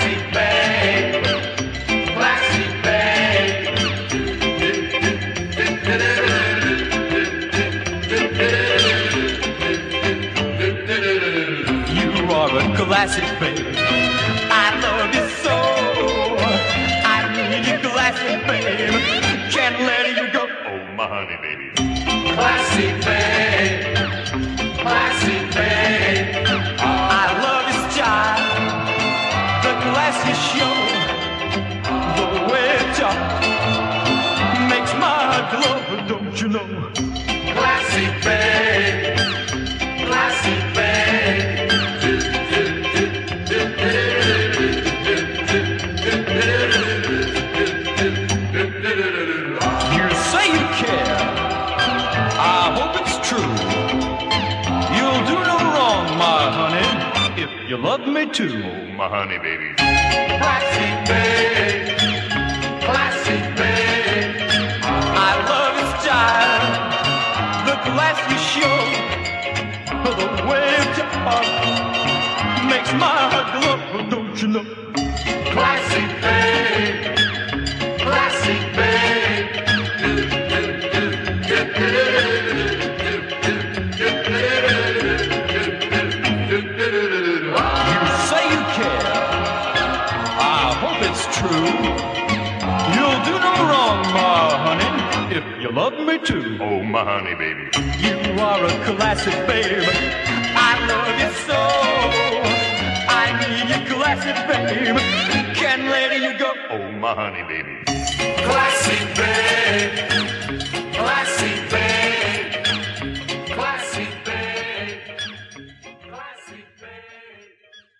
Classic babe, classic babe. You are a classic babe. I love you so. I need you, classic babe. Can't let you go. Oh, my honey, baby. Classic babe, classic babe. I love his style, the classy show, the way it talks makes my heart glow, don't you know? Classic babe, classic babe. You say you care, I hope it's true. You'll do no wrong, my honey, if you love me too. Oh, my honey, baby. Classic babe, classic babe. I love his style, the glass you show, the way it makes my heart glow, don't you know? Classic babe, classic babe. You say you care, I hope it's true. You'll do no wrong, my honey, if you love me too. Oh, my honey, baby. You are a classic babe. I love you so. I need you, classic babe. Can't let you go. Oh, my honey, baby. Classic babe.